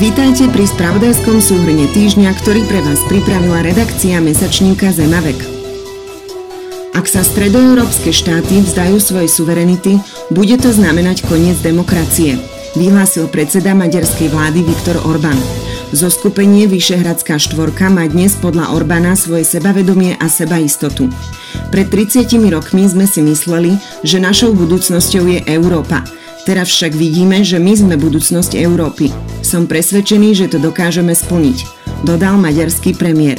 Vítajte pri spravodajskom súhrne týždňa, ktorý pre vás pripravila redakcia mesačníka Zemavek. Ak sa stredoeurópske štáty vzdajú svojej suverenity, bude to znamenať koniec demokracie, vyhlásil predseda maďarskej vlády Viktor Orbán. Zoskupenie Vyšehradská štvorka má dnes podľa Orbána svoje sebavedomie a sebaistotu. Pred 30 rokmi sme si mysleli, že našou budúcnosťou je Európa. Teraz však vidíme, že my sme budúcnosť Európy. Som presvedčený, že to dokážeme splniť, dodal maďarský premiér.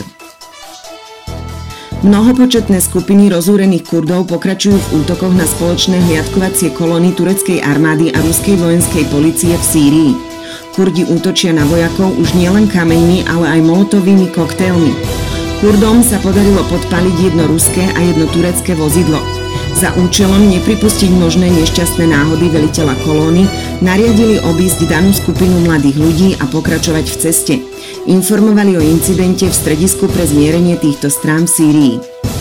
Mnohopočetné skupiny rozúrených Kurdov pokračujú v útokoch na spoločné hliadkovacie kolóny tureckej armády a ruskej vojenskej polície v Sýrii. Kurdi útočia na vojakov už nielen kameňmi, ale aj molotovými koktélmi. Kurdom sa podarilo podpaliť jedno ruské a jedno turecké vozidlo. Za účelom nepripustiť možné nešťastné náhody veliteľa kolóny nariadili obísť danú skupinu mladých ľudí a pokračovať v ceste. Informovali o incidente v stredisku pre zmierenie týchto strán v Sýrii.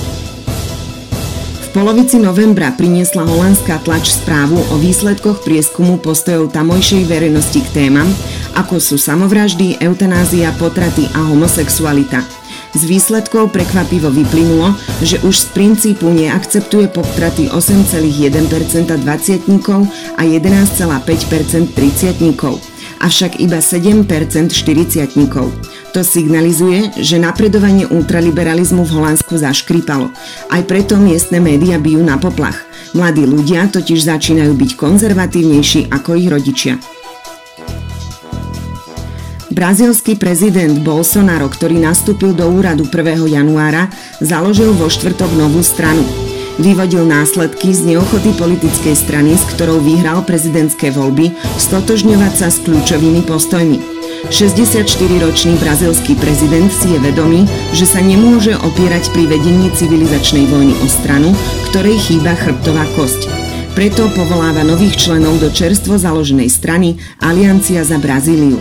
V polovici novembra priniesla holandská tlač správu o výsledkoch prieskumu postojov tamojšej verejnosti k témam, ako sú samovraždy, eutanázia, potraty a homosexualita. Z výsledkov prekvapivo vyplynulo, že už z princípu neakceptuje potraty 8,1% dvadsiatnikov a 11,5% tridsiatnikov, avšak iba 7% štyridsiatnikov. To signalizuje, že napredovanie ultraliberalizmu v Holandsku zaškrípalo. Aj preto miestne médiá bijú na poplach. Mladí ľudia totiž začínajú byť konzervatívnejší ako ich rodičia. Brazílsky prezident Bolsonaro, ktorý nastúpil do úradu 1. januára, založil vo štvrtok novú stranu. Vyvodil následky z neochoty politickej strany, s ktorou vyhral prezidentské voľby, stotožňovať sa s kľúčovými postojmi. 64-ročný brazílsky prezident si je vedomý, že sa nemôže opierať pri vedení civilizačnej vojny o stranu, ktorej chýba chrbtová kosť. Preto povoláva nových členov do čerstvo založenej strany Aliancia za Brazíliu.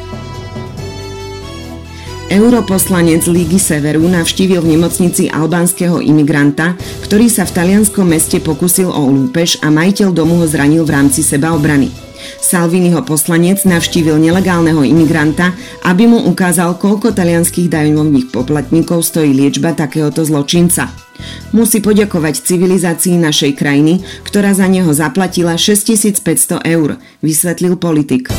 Europoslanec Ligy Severu navštívil v nemocnici albánskeho imigranta, ktorý sa v talianskom meste pokusil o lúpež a majiteľ domu ho zranil v rámci sebaobrany. Salviniho poslanec navštívil nelegálneho imigranta, aby mu ukázal, koľko talianskych daňových poplatníkov stojí liečba takéhoto zločinca. Musí poďakovať civilizácii našej krajiny, ktorá za neho zaplatila 6500 eur, vysvetlil politik.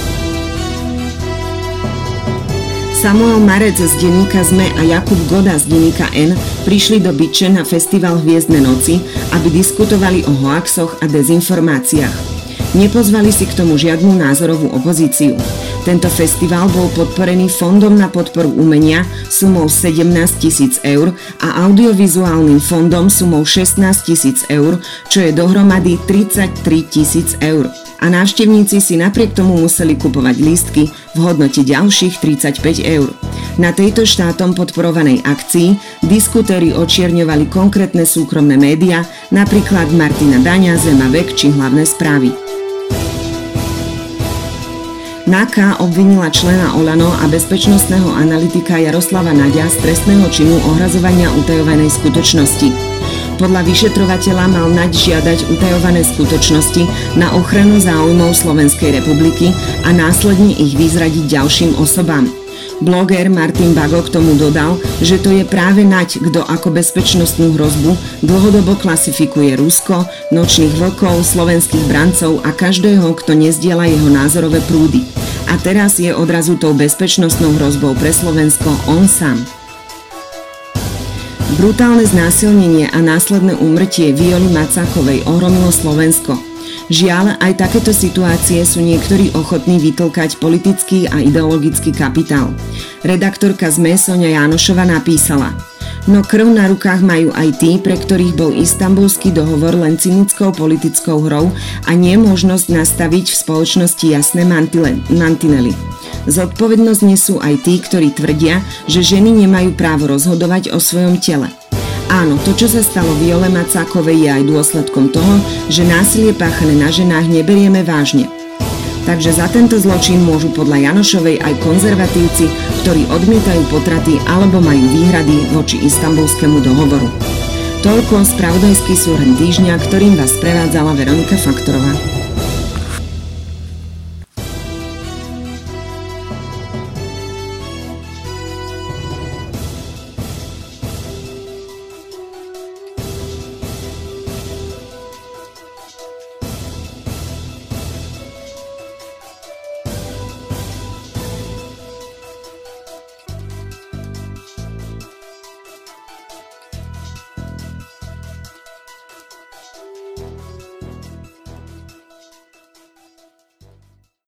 Samuel Marec z denníka SME a Jakub Goda z denníka N prišli do Byče na festival Hviezdne noci, aby diskutovali o hoaxoch a dezinformáciách. Nepozvali si k tomu žiadnu názorovú opozíciu. Tento festival bol podporený Fondom na podporu umenia sumou 17 000 eur a audiovizuálnym fondom sumou 16 000 eur, čo je dohromady 33 000 eur. A návštevníci si napriek tomu museli kupovať lístky v hodnote ďalších 35 eur. Na tejto štátom podporovanej akcii diskutéri očierňovali konkrétne súkromné médiá, napríklad Martina Daňa, Zemavek či Hlavné správy. NAKA obvinila člena Olano a bezpečnostného analytika Jaroslava Naďa z trestného činu ohrazovania utajovanej skutočnosti. Podľa vyšetrovateľa mal Naď žiadať utajované skutočnosti na ochranu záujmov Slovenskej republiky a následne ich vyzradiť ďalším osobám. Bloger Martin Bago k tomu dodal, že to je práve Naď, kto ako bezpečnostnú hrozbu dlhodobo klasifikuje Rusko, nočných vlkov, slovenských brancov a každého, kto nezdieľa jeho názorové prúdy. A teraz je odrazu tou bezpečnostnou hrozbou pre Slovensko on sám. Brutálne znásilnenie a následné úmrtie Violy Macákovej ohromilo Slovensko. Žiaľ, aj takéto situácie sú niektorí ochotní vytlkať politický a ideologický kapitál. Redaktorka SME Soňa Jánošova napísala: No krv na rukách majú aj tí, pre ktorých bol Istanbulský dohovor len cynickou politickou hrou a nie možnosť nastaviť v spoločnosti jasné mantinely. Zodpovednosť nesú aj tí, ktorí tvrdia, že ženy nemajú právo rozhodovať o svojom tele. Áno, to, čo sa stalo Viole Macákovej, je aj dôsledkom toho, že násilie páchané na ženách neberieme vážne. Takže za tento zločin môžu podľa Janošovej aj konzervatívci, ktorí odmietajú potraty alebo majú výhrady voči Istanbulskému dohovoru. Toľko spravodajský súhrn týždňa, ktorým vás prevádzala Veronika Faktorová.